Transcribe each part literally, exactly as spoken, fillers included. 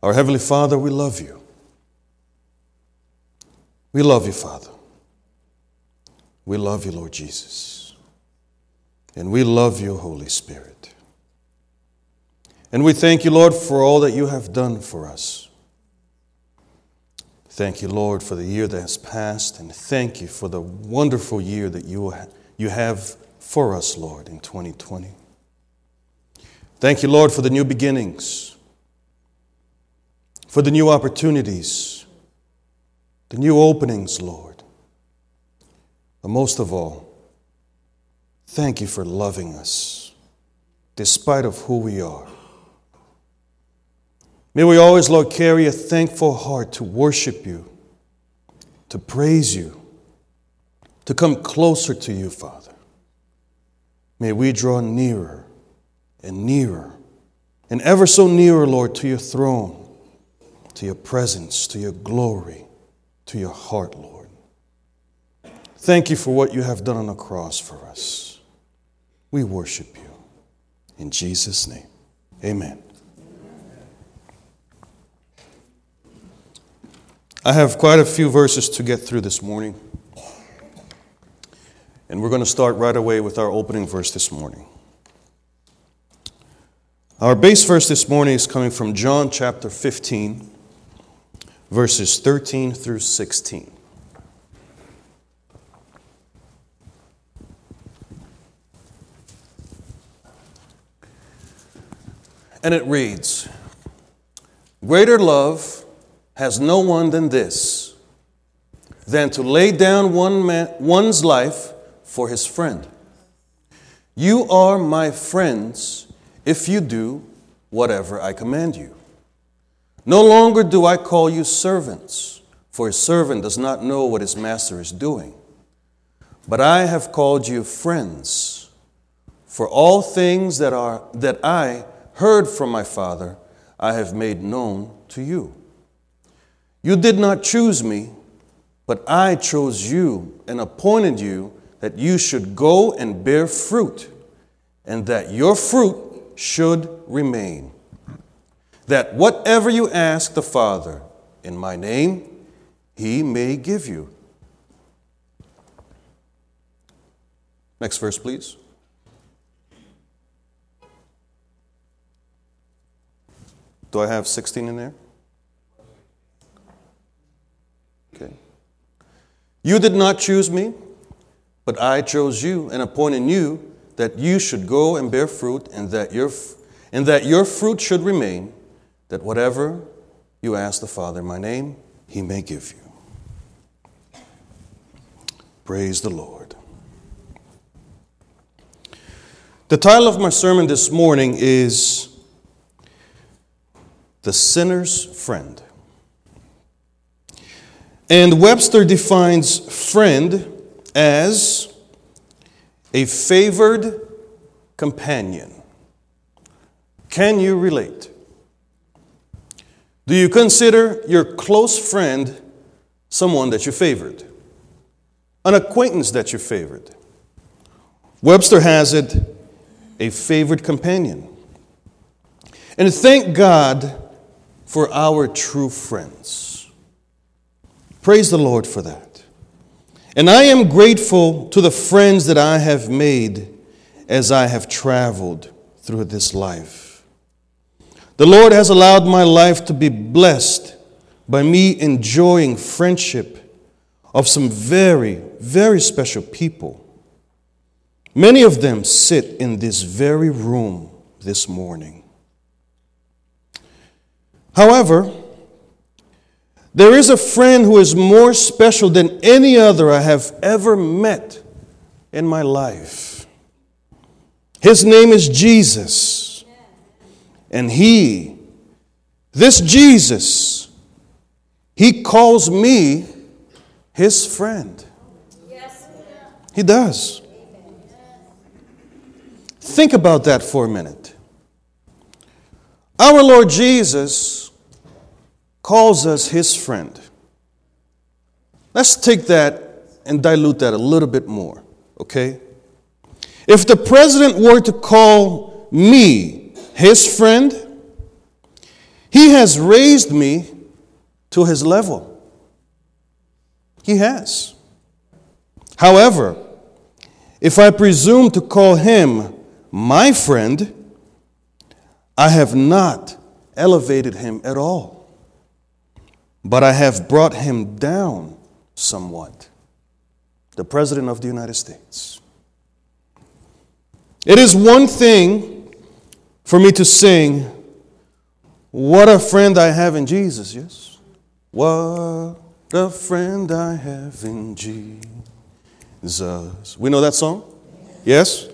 Our Heavenly Father, we love you. We love you, Father. We love you, Lord Jesus. And we love you, Holy Spirit. And we thank you, Lord, for all that you have done for us. Thank you, Lord, for the year that has passed, and thank you for the wonderful year that you you have for us, Lord, in twenty twenty. Thank you, Lord, for the new beginnings, for the new opportunities, the new openings, Lord. But most of all, thank you for loving us, despite of who we are. May we always, Lord, carry a thankful heart to worship you, to praise you, to come closer to you, Father. May we draw nearer and nearer, and ever so nearer, Lord, to your throne, to your presence, to your glory, to your heart, Lord. Thank you for what you have done on the cross for us. We worship you. In Jesus' name, amen. I have quite a few verses to get through this morning. And we're going to start right away with our opening verse this morning. Our base verse this morning is coming from John chapter fifteen, verses thirteen through sixteen. And it reads, "Greater love has no one than this, than to lay down one man, one's life for his friend. You are my friends if you do whatever I command you. No longer do I call you servants, for a servant does not know what his master is doing. But I have called you friends, for all things that are that I heard from my Father I have made known to you. You did not choose me, but I chose you and appointed you that you should go and bear fruit, and that your fruit should remain. That whatever you ask the Father in my name, he may give you." Next verse, please. Do I have sixteen in there? Okay. "You did not choose me, but I chose you and appointed you that you should go and bear fruit, and that your and that your fruit should remain, that whatever you ask the Father in my name, he may give you." Praise the Lord. The title of my sermon this morning is "The Sinner's Friend." And Webster defines friend as a favored companion. Can you relate? Do you consider your close friend someone that you favored? An acquaintance that you favored? Webster has it, a favored companion. And thank God for our true friends. Praise the Lord for that. And I am grateful to the friends that I have made as I have traveled through this life. The Lord has allowed my life to be blessed by me enjoying friendship of some very, very special people. Many of them sit in this very room this morning. However, there is a friend who is more special than any other I have ever met in my life. His name is Jesus. And he, this Jesus, he calls me his friend. He does. Think about that for a minute. Our Lord Jesus calls us his friend. Let's take that and dilute that a little bit more, okay? If the president were to call me his friend, He has raised me to his level. He has. However, if I presume to call him my friend, I have not elevated him at all, but I have brought him down somewhat. The President of the United States. It is one thing for me to sing, "What a friend I have in Jesus," yes? What a friend I have in Jesus. We know that song? Yes?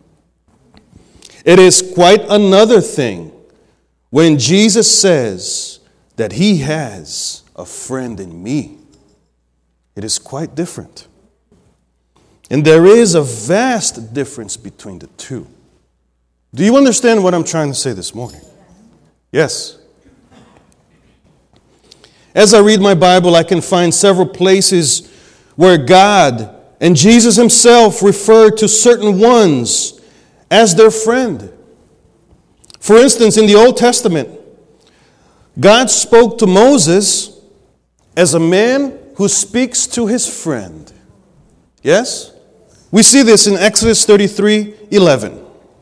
It is quite another thing when Jesus says that he has a friend in me. It is quite different. And there is a vast difference between the two. Do you understand what I'm trying to say this morning? Yes. As I read my Bible, I can find several places where God and Jesus himself refer to certain ones as their friend. For instance, in the Old Testament, God spoke to Moses as a man who speaks to his friend. Yes? We see this in Exodus thirty-three eleven.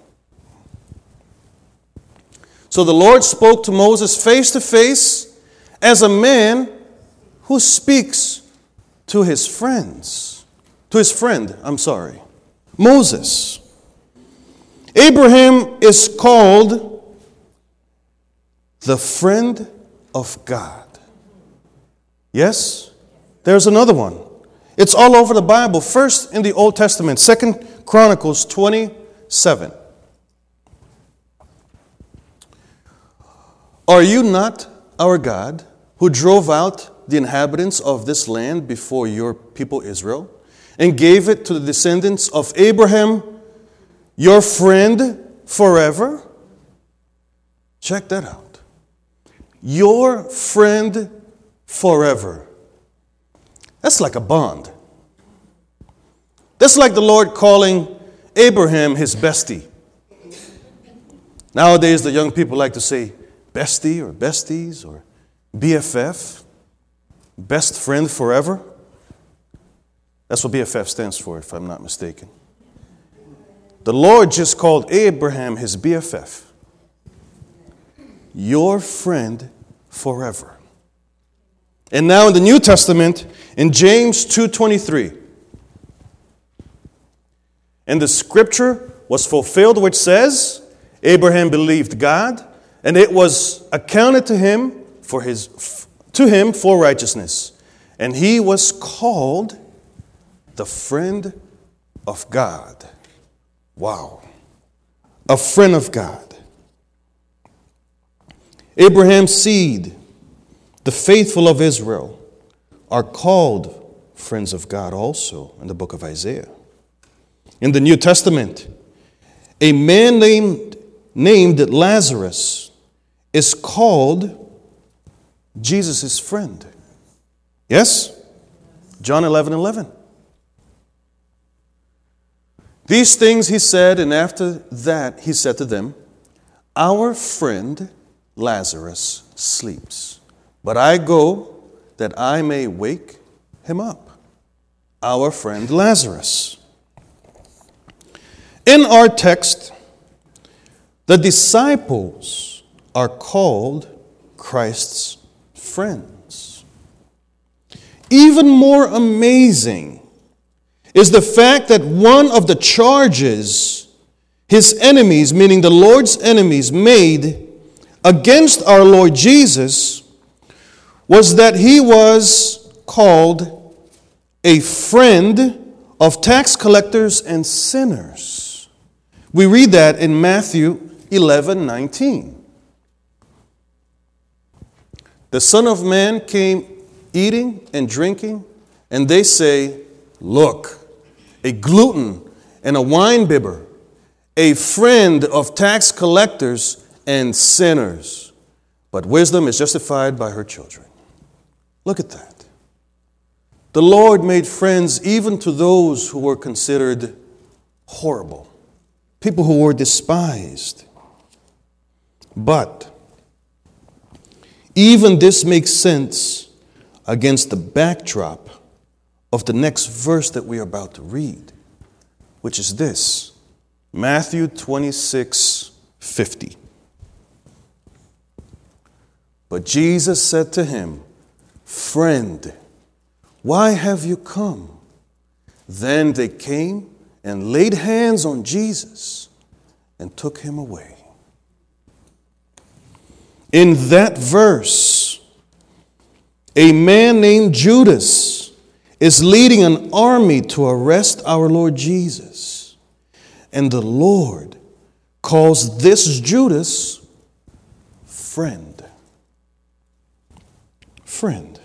So the Lord spoke to Moses face to face as a man who speaks to his friends. To his friend, I'm sorry. Moses. Abraham is called the friend of God. Yes? There's another one. It's all over the Bible. First in the Old Testament, Second Chronicles twenty-seven. Are you not our God, who drove out the inhabitants of this land before your people Israel, and gave it to the descendants of Abraham, your friend, forever? Check that out. Your friend forever. That's like a bond. That's like the Lord calling Abraham his bestie. Nowadays, the young people like to say bestie or besties or B F F, best friend forever. That's what B F F stands for, if I'm not mistaken. The Lord just called Abraham his B F F. Your friend forever. And now in the New Testament, in James two twenty-three, and the scripture was fulfilled which says, Abraham believed God, and it was accounted to him for his to him for righteousness. And he was called the friend of God. Wow. A friend of God. Abraham's seed, the faithful of Israel, are called friends of God also in the book of Isaiah. In the New Testament, a man named, named Lazarus is called Jesus' friend. Yes? John eleven eleven. These things he said, and after that he said to them, our friend Lazarus sleeps, but I go that I may wake him up. Our friend Lazarus. In our text, the disciples are called Christ's friends. Even more amazing is the fact that one of the charges his enemies, meaning the Lord's enemies, made against our Lord Jesus was that he was called a friend of tax collectors and sinners. We read that in Matthew eleven nineteen. The Son of Man came eating and drinking, and they say, look, a glutton and a winebibber, a friend of tax collectors and sinners. But wisdom is justified by her children. Look at that. The Lord made friends even to those who were considered horrible, people who were despised. But Even this makes sense against the backdrop of the next verse that we are about to read, which is this, Matthew twenty-six fifty. But Jesus said to him, "Friend, why have you come?" Then they came and laid hands on Jesus and took him away. In that verse, a man named Judas is leading an army to arrest our Lord Jesus. And the Lord calls this Judas friend. Friend.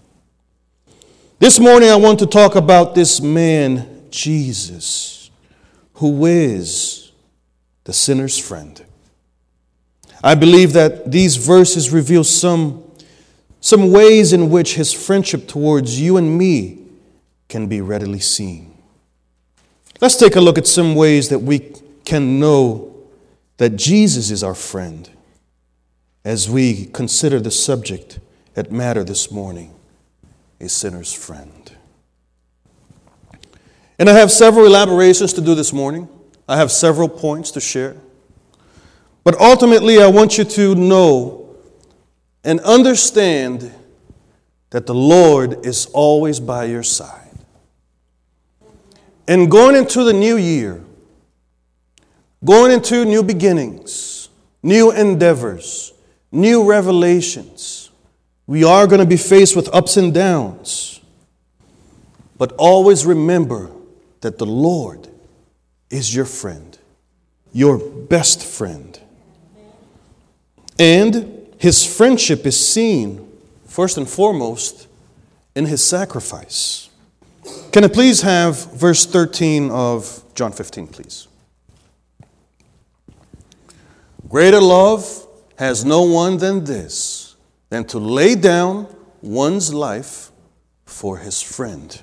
This morning I want to talk about this man, Jesus, who is the sinner's friend. I believe that these verses reveal some, some ways in which his friendship towards you and me can be readily seen. Let's take a look at some ways that we can know that Jesus is our friend as we consider the subject at matter this morning, a sinner's friend. And I have several elaborations to do this morning. I have several points to share. But ultimately, I want you to know and understand that the Lord is always by your side. And going into the new year, going into new beginnings, new endeavors, new revelations, we are going to be faced with ups and downs. But always remember that the Lord is your friend, your best friend. And his friendship is seen, first and foremost, in his sacrifice. Can I please have verse thirteen of John fifteen, please? Greater love has no one than this, than to lay down one's life for his friend.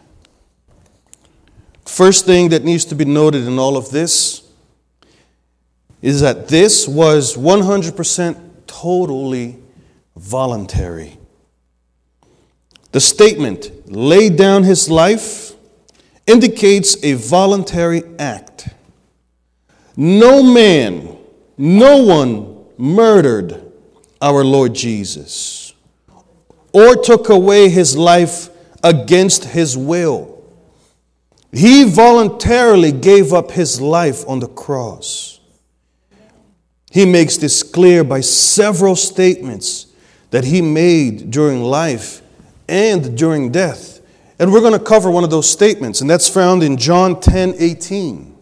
First thing that needs to be noted in all of this is that this was one hundred percent totally voluntary. The statement, laid down his life, indicates a voluntary act. No man, no one murdered our Lord Jesus or took away his life against his will. He voluntarily gave up his life on the cross. He makes this clear by several statements that he made during life and during death. And we're going to cover one of those statements, and that's found in John ten eighteen.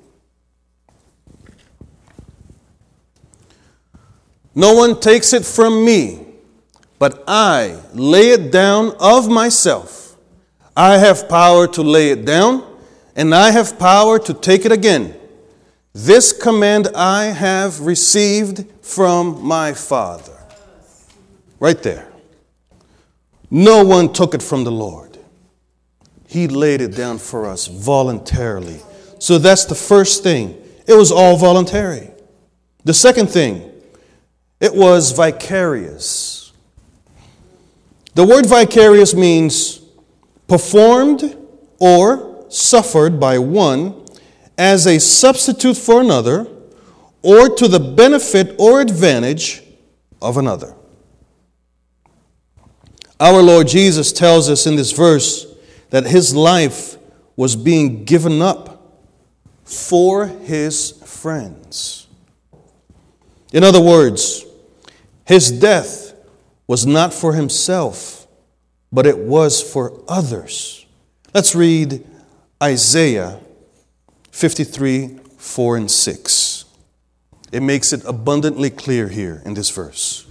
No one takes it from me, but I lay it down of myself. I have power to lay it down, and I have power to take it again. This command I have received from my Father. Right there. No one took it from the Lord. He laid it down for us voluntarily. So that's the first thing. It was all voluntary. The second thing, it was vicarious. The word vicarious means performed or suffered by one as a substitute for another, or to the benefit or advantage of another. Our Lord Jesus tells us in this verse that his life was being given up for his friends. In other words, his death was not for himself, but it was for others. Let's read Isaiah fifty-three, four and six. It makes it abundantly clear here in this verse.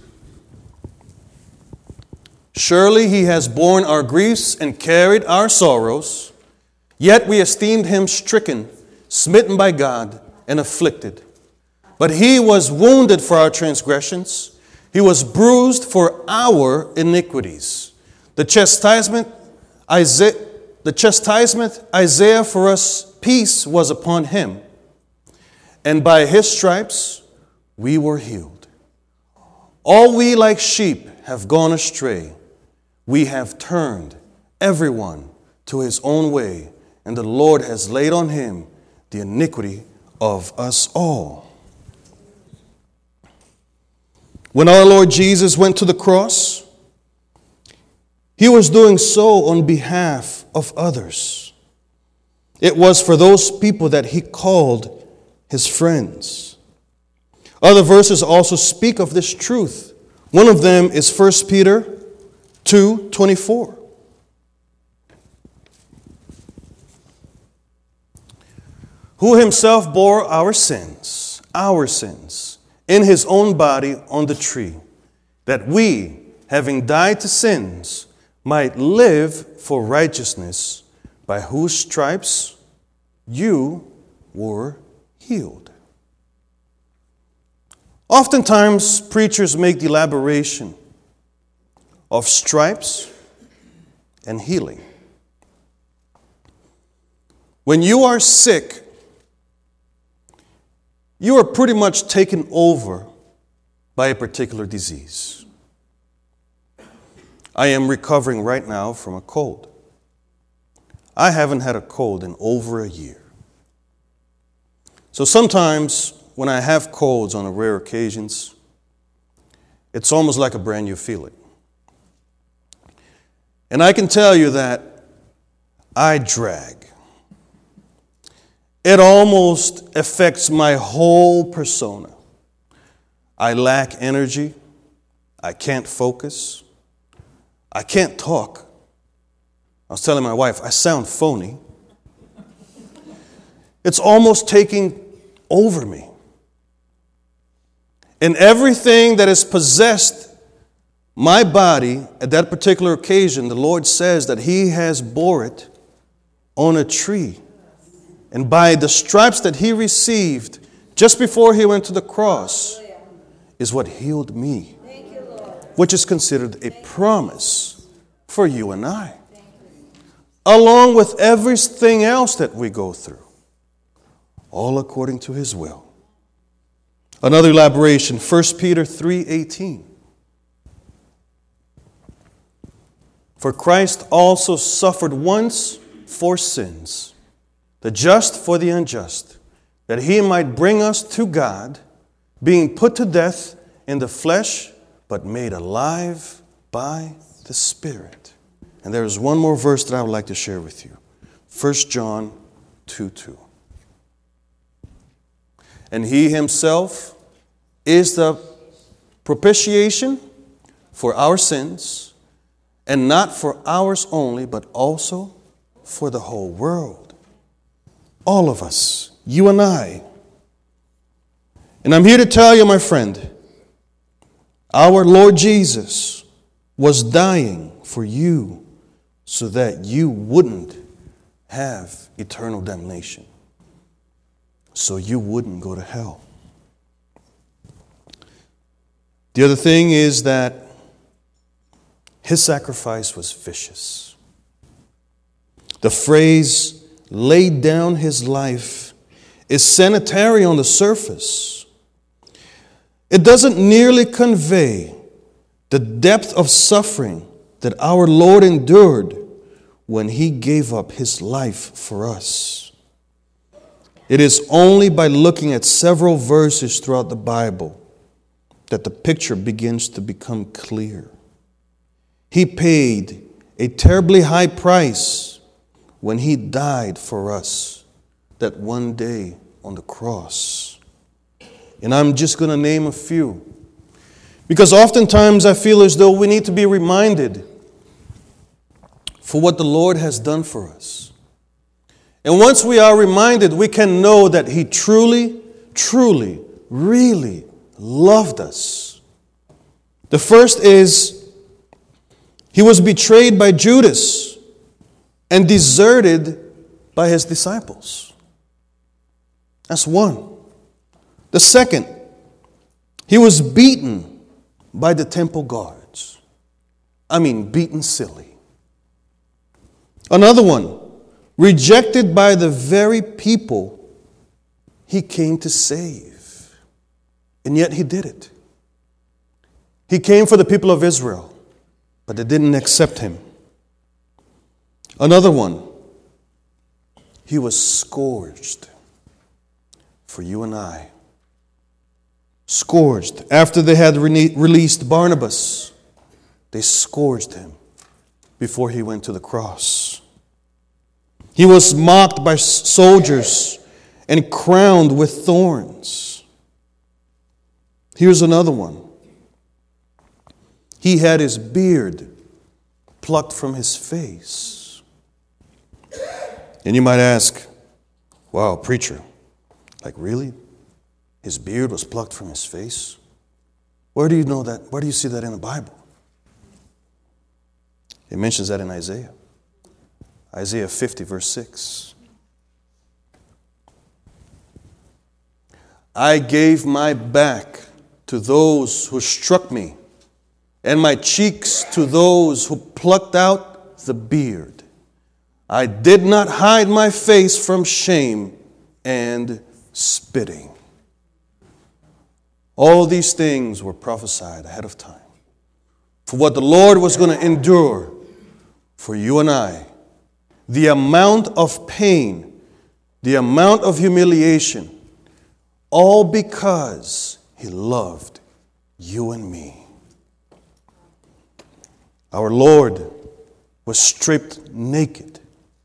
Surely he has borne our griefs and carried our sorrows, yet we esteemed him stricken, smitten by God, and afflicted. But he was wounded for our transgressions, he was bruised for our iniquities. The chastisement, Isaiah, the chastisement, Isaiah for us, peace was upon him, and by his stripes we were healed. All we like sheep have gone astray. We have turned everyone to his own way, and the Lord has laid on him the iniquity of us all. When our Lord Jesus went to the cross, he was doing so on behalf of others. It was for those people that he called his friends. Other verses also speak of this truth. One of them is First Peter two twenty-four. Who himself bore our sins, our sins, in his own body on the tree, that we, having died to sins, might live for righteousness, by whose stripes you were healed. Oftentimes, preachers make the elaboration of stripes and healing. When you are sick, you are pretty much taken over by a particular disease. I am recovering right now from a cold. I haven't had a cold in over a year. So sometimes when I have colds on rare occasions, it's almost like a brand new feeling. And I can tell you that I drag. It almost affects my whole persona. I lack energy. I can't focus. I can't talk. I was telling my wife, I sound phony. It's almost taking over me. And everything that has possessed my body at that particular occasion, the Lord says that he has bore it on a tree. And by the stripes that he received just before he went to the cross is what healed me, which is considered a promise for you and I, along with everything else that we go through, all according to his will. Another elaboration, First Peter three eighteen. For Christ also suffered once for sins, the just for the unjust, that he might bring us to God, being put to death in the flesh, but made alive by the Spirit. And there is one more verse that I would like to share with you. First John two two. And he himself is the propitiation for our sins, and not for ours only, but also for the whole world. All of us, you and I. And I'm here to tell you, my friend, our Lord Jesus was dying for you so that you wouldn't have eternal damnation, so you wouldn't go to hell. The other thing is that his sacrifice was vicious. The phrase laid down his life is sanitary on the surface. It doesn't nearly convey the depth of suffering that our Lord endured when he gave up his life for us. It is only by looking at several verses throughout the Bible that the picture begins to become clear. He paid a terribly high price when he died for us that one day on the cross. And I'm just going to name a few, because oftentimes I feel as though we need to be reminded for what the Lord has done for us. And once we are reminded, we can know that he truly, truly, really loved us. The first is, he was betrayed by Judas and deserted by his disciples. That's one. The second, he was beaten by the temple guards. I mean, beaten silly. Another one, rejected by the very people he came to save. And yet he did it. He came for the people of Israel, but they didn't accept him. Another one, he was scourged for you and I. Scourged. After they had re- released Barnabas, they scourged him before he went to the cross. He was mocked by soldiers and crowned with thorns. Here's another one. He had his beard plucked from his face. And you might ask, wow, preacher, like really? His beard was plucked from his face? Where do you know that? Where do you see that in the Bible? It mentions that in Isaiah. Isaiah fifty, verse six. I gave my back to those who struck me, and my cheeks to those who plucked out the beard. I did not hide my face from shame and spitting. All these things were prophesied ahead of time for what the Lord was going to endure for you and I. The amount of pain, the amount of humiliation, all because he loved you and me. Our Lord was stripped naked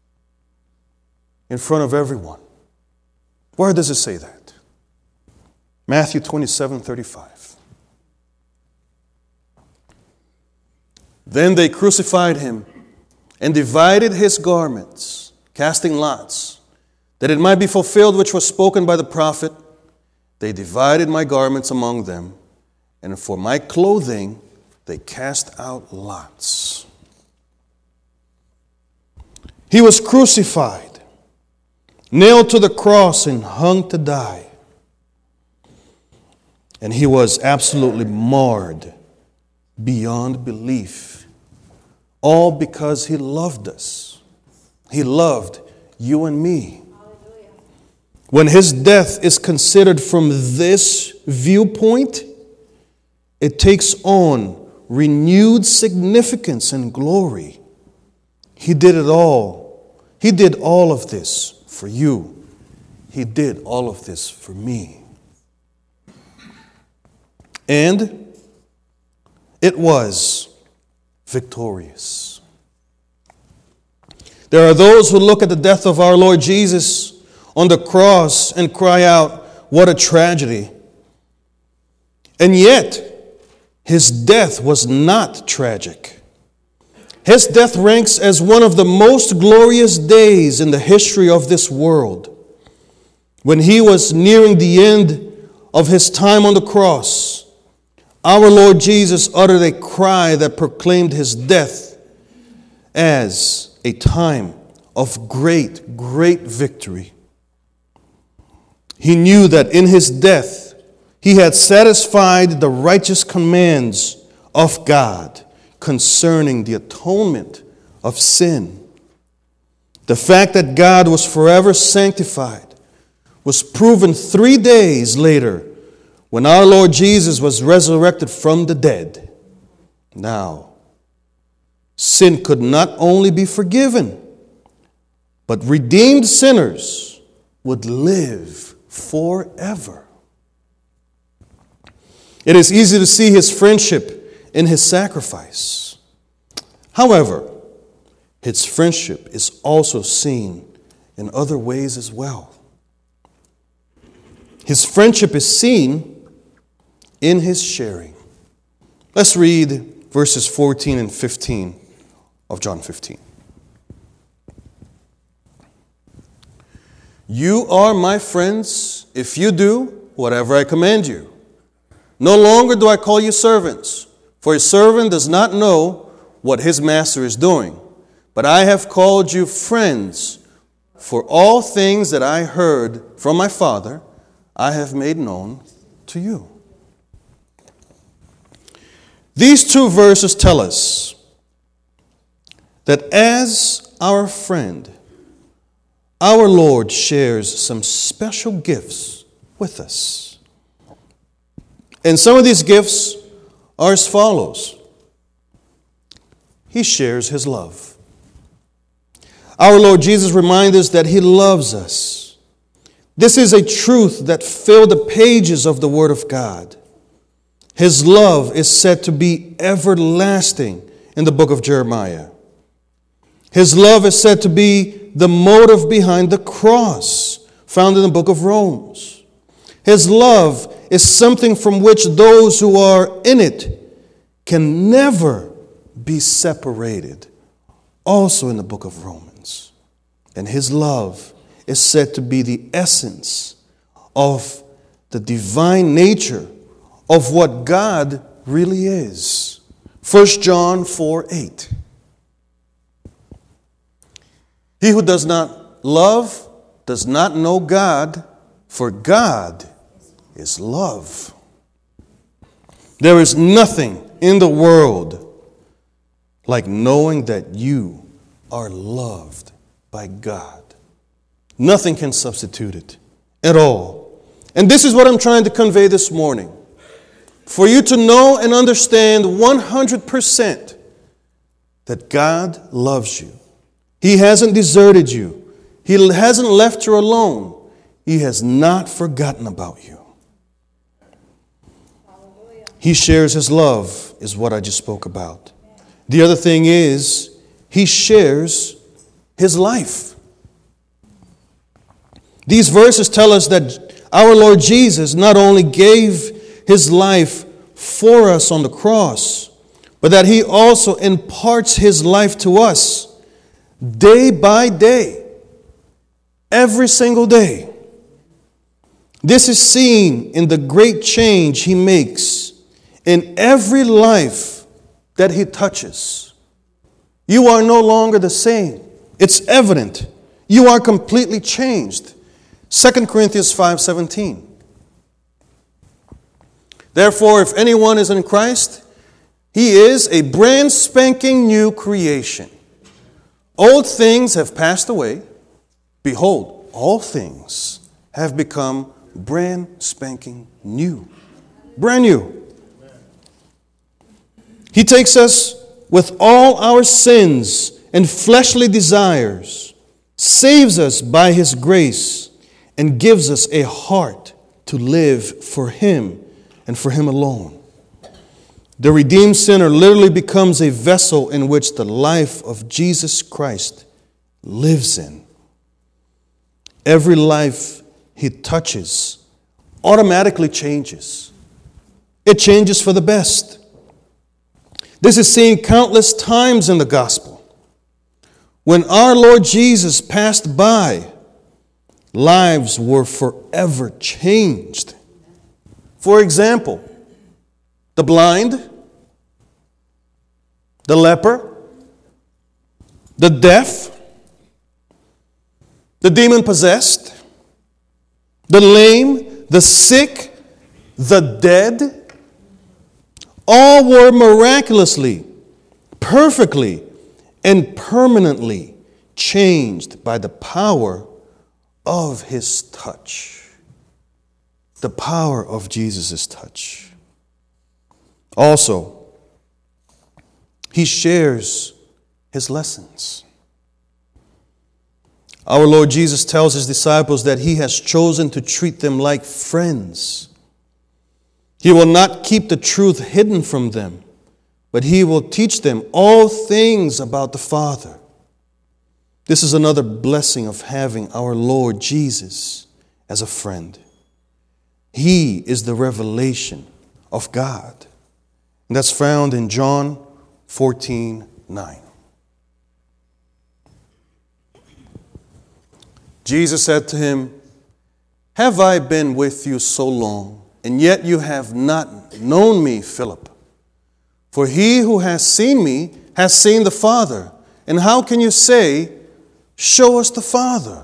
in front of everyone. Where does it say that? Matthew twenty-seven thirty-five. Then they crucified him and divided his garments, casting lots, that it might be fulfilled which was spoken by the prophet. They divided my garments among them, and for my clothing they cast out lots. He was crucified, nailed to the cross, and hung to die. And he was absolutely marred beyond belief. All because he loved us. He loved you and me. Hallelujah. When his death is considered from this viewpoint, it takes on renewed significance and glory. He did it all. He did all of this for you. He did all of this for me. And it was victorious. There are those who look at the death of our Lord Jesus on the cross and cry out, what a tragedy. And yet, his death was not tragic. His death ranks as one of the most glorious days in the history of this world. When he was nearing the end of his time on the cross, our Lord Jesus uttered a cry that proclaimed his death as a time of great, great victory. He knew that in his death, he had satisfied the righteous commands of God concerning the atonement of sin. The fact that God was forever sanctified was proven three days later when our Lord Jesus was resurrected from the dead. Now, sin could not only be forgiven, but redeemed sinners would live forever. It is easy to see his friendship in his sacrifice. However, his friendship is also seen in other ways as well. His friendship is seen in his sharing. Let's read verses fourteen and fifteen of John fifteen. You are my friends if you do whatever I command you. No longer do I call you servants, for a servant does not know what his master is doing. But I have called you friends, for all things that I heard from my Father, I have made known to you. These two verses tell us that as our friend, our Lord shares some special gifts with us. And some of these gifts are as follows. He shares his love. Our Lord Jesus reminds us that he loves us. This is a truth that filled the pages of the Word of God. His love is said to be everlasting in the book of Jeremiah. His love is said to be the motive behind the cross, found in the book of Romans. His love is something from which those who are in it can never be separated, also in the book of Romans. And his love is said to be the essence of the divine nature of what God really is. First John four eight. He who does not love does not know God, for God is love. There is nothing in the world like knowing that you are loved by God. Nothing can substitute it at all. And this is what I'm trying to convey this morning. For you to know and understand one hundred percent that God loves you. He hasn't deserted you. He hasn't left you alone. He has not forgotten about you. He shares his love, is what I just spoke about. The other thing is, he shares his life. These verses tell us that our Lord Jesus not only gave his life for us on the cross, but that he also imparts his life to us day by day, every single day. This is seen in the great change he makes in every life that he touches. You are no longer the same. It's evident. You are completely changed. Second Corinthians five seventeen. Therefore, if anyone is in Christ, he is a brand spanking new creation. Old things have passed away. Behold, all things have become brand spanking new. Brand new. He takes us with all our sins and fleshly desires, saves us by his grace, and gives us a heart to live for him and for him alone. The redeemed sinner literally becomes a vessel in which the life of Jesus Christ lives in. Every life he touches automatically changes. It changes for the best. This is seen countless times in the gospel. When our Lord Jesus passed by, lives were forever changed. For example, the blind, the leper, the deaf, the demon-possessed, the lame, the sick, the dead, all were miraculously, perfectly, and permanently changed by the power of his touch. The power of Jesus' touch. Also, he shares his lessons. Our Lord Jesus tells his disciples that he has chosen to treat them like friends. He will not keep the truth hidden from them, but he will teach them all things about the Father. This is another blessing of having our Lord Jesus as a friend. He is the revelation of God. And that's found in John fourteen nine. Jesus said to him, "Have I been with you so long, and yet you have not known me, Philip? For he who has seen me has seen the Father. And how can you say, 'Show us the Father'?"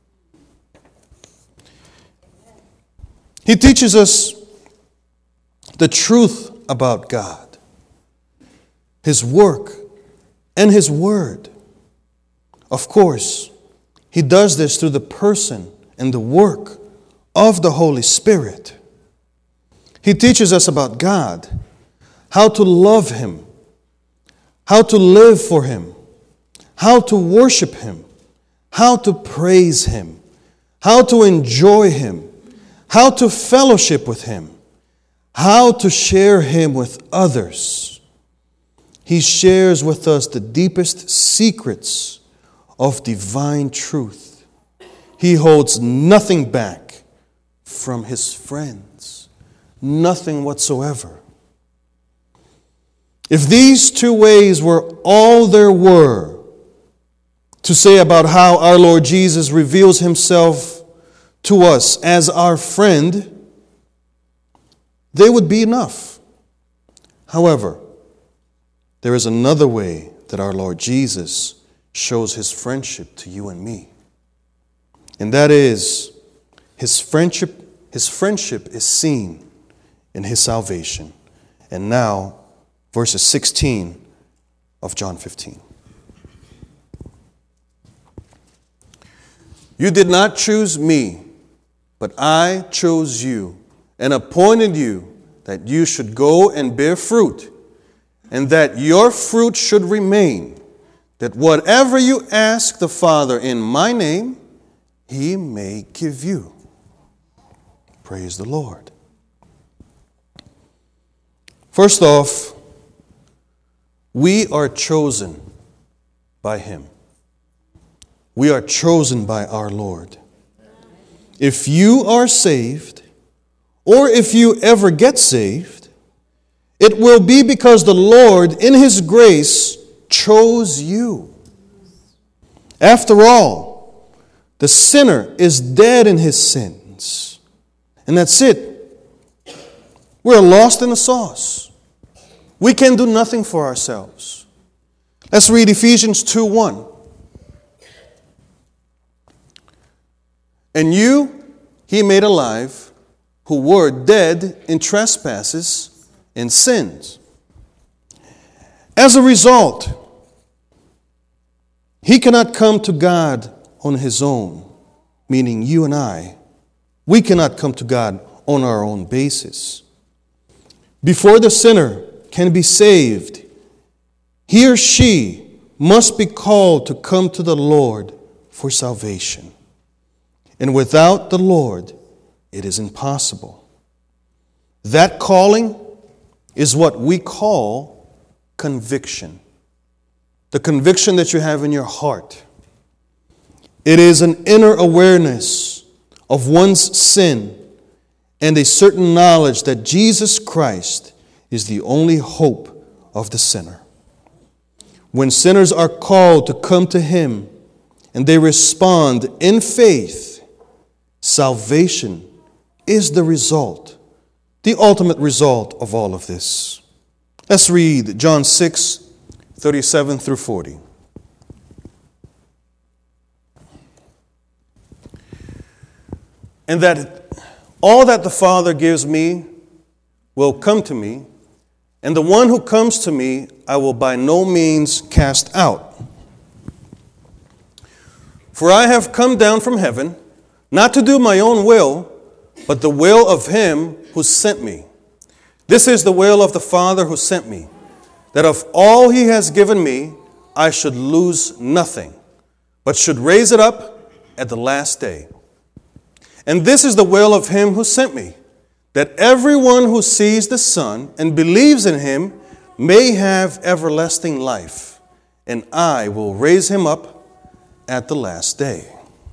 He teaches us the truth about God, his work, and his word. Of course, he does this through the person and the work of the Holy Spirit. He teaches us about God, how to love Him, how to live for Him, how to worship Him, how to praise Him, how to enjoy Him, how to fellowship with Him, how to share Him with others. He shares with us the deepest secrets of divine truth. He holds nothing back from His friends, nothing whatsoever. If these two ways were all there were to say about how our Lord Jesus reveals Himself to us as our friend, they would be enough. However, there is another way that our Lord Jesus shows His friendship to you and me. And that is, His friendship, His friendship is seen in His salvation. And now, verses sixteen of John fifteen. You did not choose me, but I chose you and appointed you that you should go and bear fruit, and that your fruit should remain, that whatever you ask the Father in my name, He may give you. Praise the Lord. First off, we are chosen by Him. We are chosen by our Lord. If you are saved, or if you ever get saved, it will be because the Lord, in His grace, chose you. After all, the sinner is dead in his sins. And that's it. We're lost in the sauce. We can do nothing for ourselves. Let's read Ephesians two one. And you He made alive, who were dead in trespasses and sins. As a result, He cannot come to God on His own, meaning you and I. We cannot come to God on our own basis. Before the sinner can be saved, he or she must be called to come to the Lord for salvation. And without the Lord, it is impossible. That calling is what we call conviction. The conviction that you have in your heart. It is an inner awareness of one's sin and a certain knowledge that Jesus Christ is the only hope of the sinner. When sinners are called to come to Him and they respond in faith, salvation is the result, the ultimate result of all of this. Let's read John six, thirty-seven through forty. And that all that the Father gives me will come to me, and the one who comes to me I will by no means cast out. For I have come down from heaven, not to do my own will, but the will of Him who sent me. This is the will of the Father who sent me, that of all He has given me, I should lose nothing, but should raise it up at the last day. And this is the will of Him who sent me, that everyone who sees the Son and believes in Him may have everlasting life, and I will raise him up at the last day.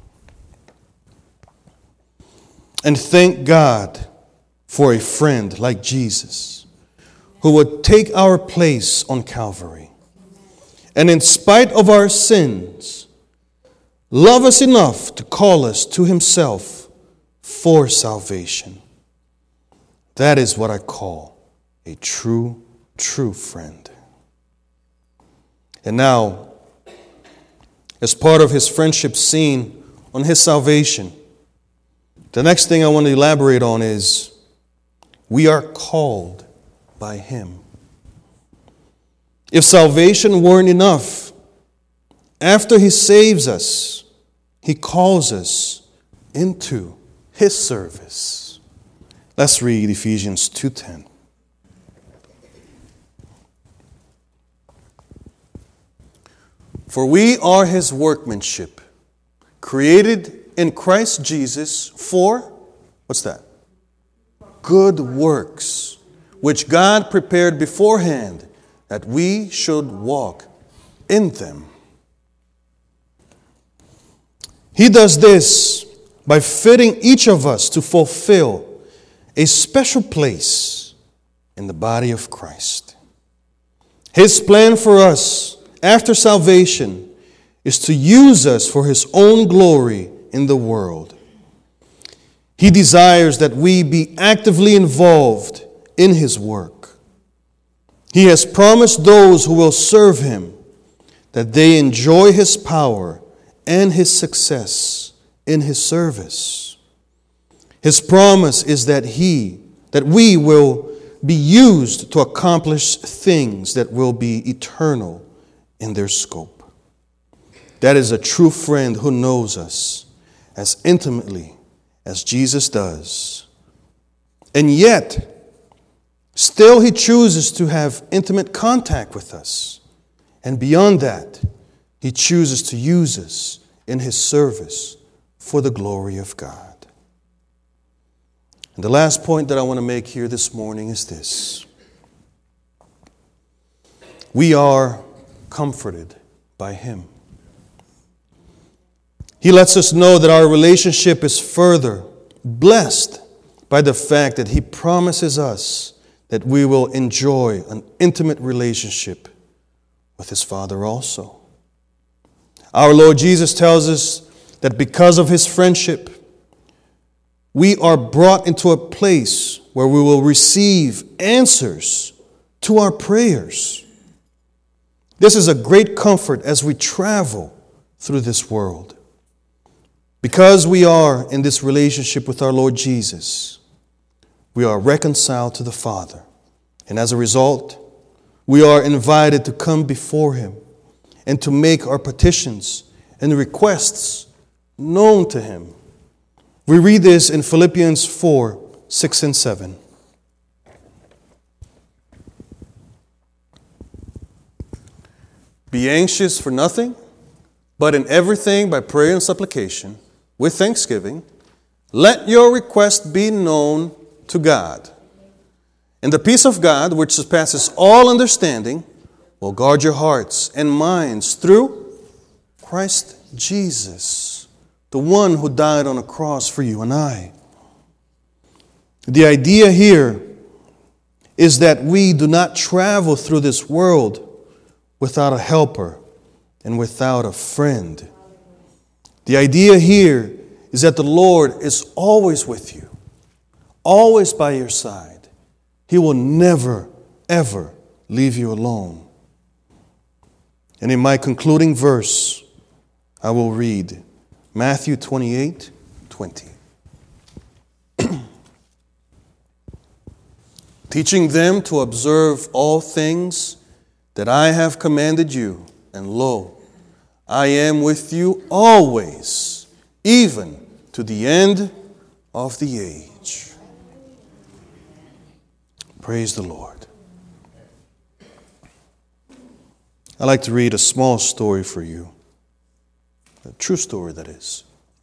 And thank God for a friend like Jesus, who would take our place on Calvary, and in spite of our sins, love us enough to call us to Himself for salvation. That is what I call a true, true friend. And now, as part of His friendship seen on His salvation, the next thing I want to elaborate on is we are called by Him. If salvation weren't enough, after He saves us, He calls us into His service. Let's read Ephesians two ten. For we are his workmanship, created in Christ Jesus for, what's that? Good works, which God prepared beforehand that we should walk in them. He does this by fitting each of us to fulfill a special place in the body of Christ. His plan for us after salvation is to use us for his own glory in the world. He desires that we be actively involved in his work. He has promised those who will serve him that they enjoy his power and his success in his service. His promise is that he, that we will be used to accomplish things that will be eternal in their scope. That is a true friend who knows us as intimately as Jesus does. And yet, still he chooses to have intimate contact with us. And beyond that, he chooses to use us in his service for the glory of God. And the last point that I want to make here this morning is this. We are comforted by him. He lets us know that our relationship is further blessed by the fact that he promises us that we will enjoy an intimate relationship with his Father also. Our Lord Jesus tells us that because of his friendship, we are brought into a place where we will receive answers to our prayers. This is a great comfort as we travel through this world. Because we are in this relationship with our Lord Jesus, we are reconciled to the Father. And as a result, we are invited to come before him and to make our petitions and requests known to him. We read this in Philippians four, six and seven. Be anxious for nothing, but in everything by prayer and supplication, with thanksgiving, let your request be known to God. And the peace of God, which surpasses all understanding, will guard your hearts and minds through Christ Jesus, the one who died on a cross for you and I. The idea here is that we do not travel through this world without a helper and without a friend. The idea here is that the Lord is always with you, always by your side. He will never, ever leave you alone. And in my concluding verse, I will read Matthew twenty-eight, twenty. Teaching them to observe all things that I have commanded you, and lo, I am with you always, even to the end of the age. Praise the Lord. I'd like to read a small story for you. A true story, that is.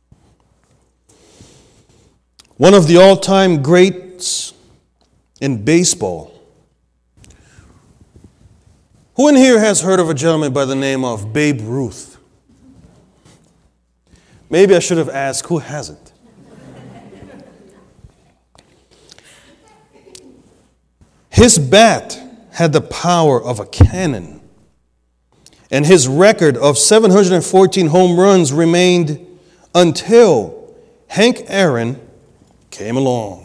One of the all-time greats in baseball. Who in here has heard of a gentleman by the name of Babe Ruth? Maybe I should have asked, who hasn't? His bat had the power of a cannon, and his record of seven hundred fourteen home runs remained until Hank Aaron came along.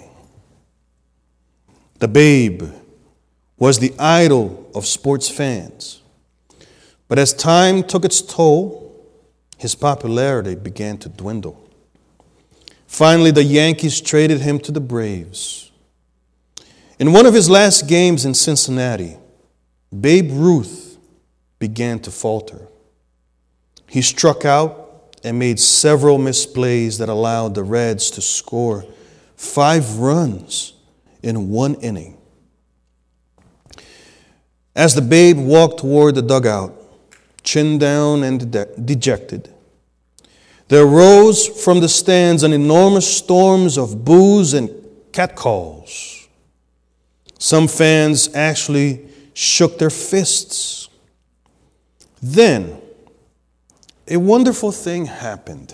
The Babe was the idol of sports fans. But as time took its toll, his popularity began to dwindle. Finally, the Yankees traded him to the Braves. In one of his last games in Cincinnati, Babe Ruth began to falter. He struck out and made several misplays that allowed the Reds to score five runs in one inning. As the Babe walked toward the dugout, chin down and de- dejected. There rose from the stands an enormous storms of boos and catcalls. Some fans actually shook their fists. Then, a wonderful thing happened.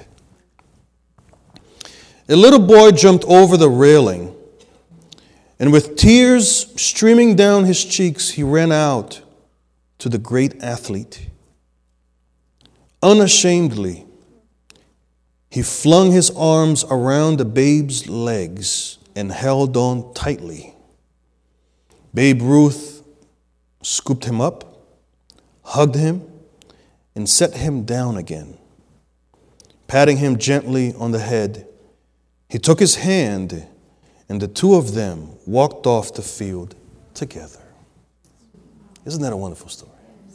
A little boy jumped over the railing, and with tears streaming down his cheeks, he ran out to the great athlete. Unashamedly, he flung his arms around the babe's legs and held on tightly. Babe Ruth scooped him up, hugged him, and set him down again. Patting him gently on the head, he took his hand, and the two of them walked off the field together. Isn't that a wonderful story?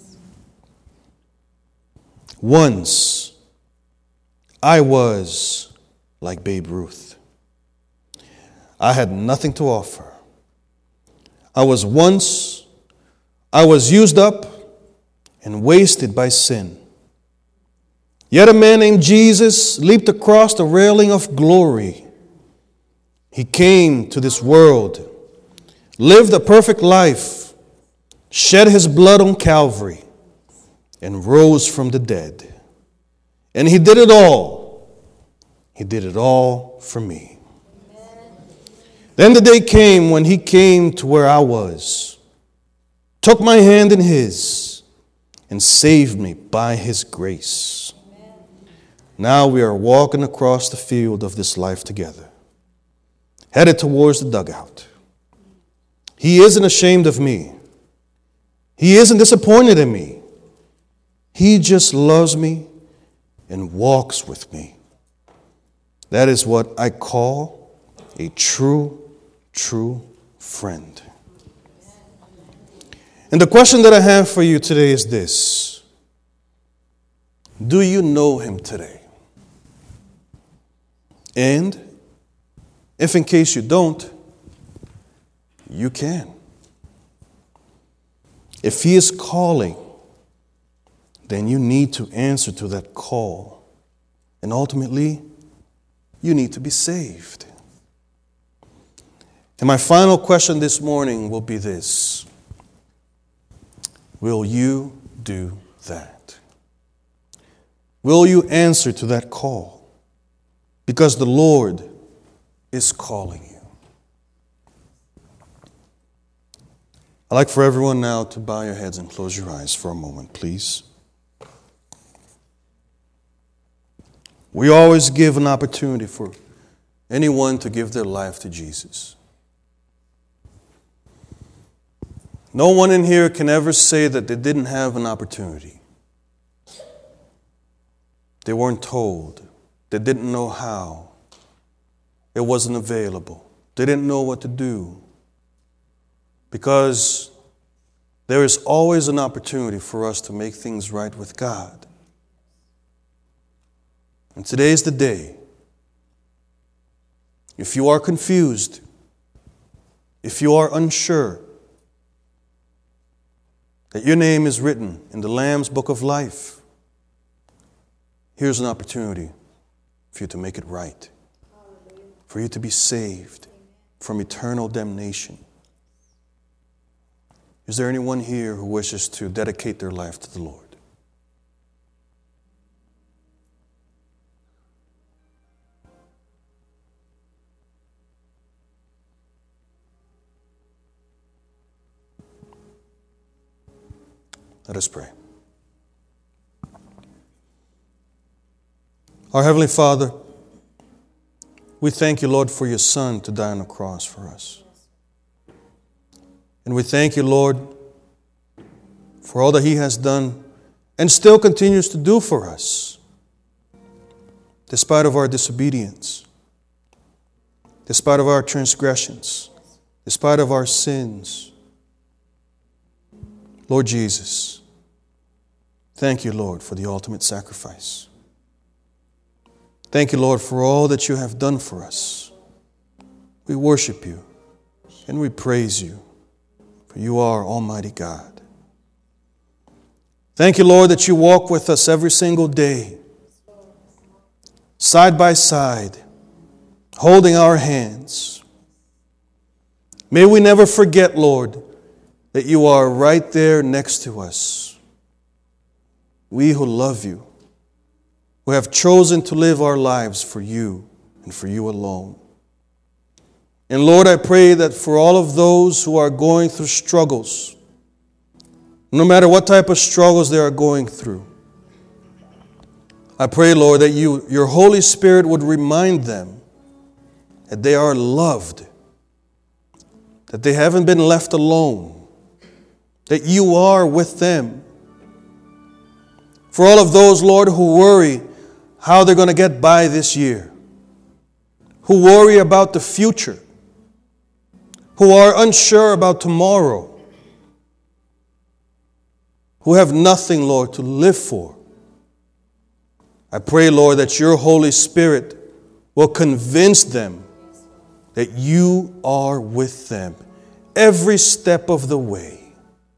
Once, I was like Babe Ruth. I had nothing to offer. I was once, I was used up and wasted by sin. Yet a man named Jesus leaped across the railing of glory. He came to this world, lived a perfect life, shed his blood on Calvary, and rose from the dead. And he did it all. He did it all for me. Amen. Then the day came when he came to where I was, took my hand in his, and saved me by his grace. Amen. Now we are walking across the field of this life together, headed towards the dugout. He isn't ashamed of me. He isn't disappointed in me. He just loves me and walks with me. That is what I call a true, true friend. And the question that I have for you today is this: do you know him today? And if in case you don't, you can. If he is calling, then you need to answer to that call. And ultimately, you need to be saved. And my final question this morning will be this: will you do that? Will you answer to that call? Because the Lord is calling you. I'd like for everyone now to bow your heads and close your eyes for a moment, please. We always give an opportunity for anyone to give their life to Jesus. No one in here can ever say that they didn't have an opportunity. They weren't told. They didn't know how. It wasn't available. They didn't know what to do. Because there is always an opportunity for us to make things right with God. And today is the day. If you are confused, if you are unsure that your name is written in the Lamb's Book of Life, here's an opportunity for you to make it right, for you to be saved from eternal damnation. Is there anyone here who wishes to dedicate their life to the Lord? Let us pray. Our Heavenly Father, we thank you, Lord, for your Son to die on the cross for us. And we thank you, Lord, for all that he has done and still continues to do for us, despite of our disobedience, despite of our transgressions, despite of our sins. Lord Jesus, thank you, Lord, for the ultimate sacrifice. Thank you, Lord, for all that you have done for us. We worship you and we praise you, for you are Almighty God. Thank you, Lord, that you walk with us every single day, side by side, holding our hands. May we never forget, Lord, that you are right there next to us. We who love you, who have chosen to live our lives for you and for you alone. And Lord, I pray that for all of those who are going through struggles, no matter what type of struggles they are going through, I pray, Lord, that you, your Holy Spirit would remind them that they are loved, that they haven't been left alone, that you are with them. For all of those, Lord, who worry how they're going to get by this year, who worry about the future, who are unsure about tomorrow, who have nothing, Lord, to live for, I pray, Lord, that your Holy Spirit will convince them that you are with them every step of the way.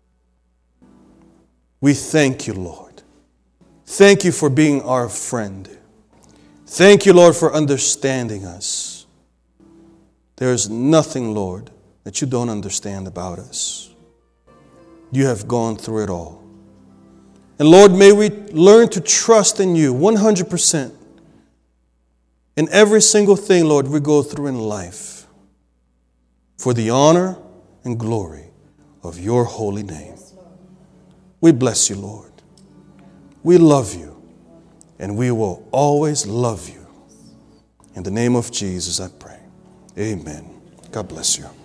We thank you, Lord. Thank you for being our friend. Thank you, Lord, for understanding us. There is nothing, Lord, that you don't understand about us. You have gone through it all. And Lord, may we learn to trust in you one hundred percent in every single thing, Lord, we go through in life for the honor and glory of your holy name. We bless you, Lord. We love you, and we will always love you. In the name of Jesus, I pray. Amen. God bless you.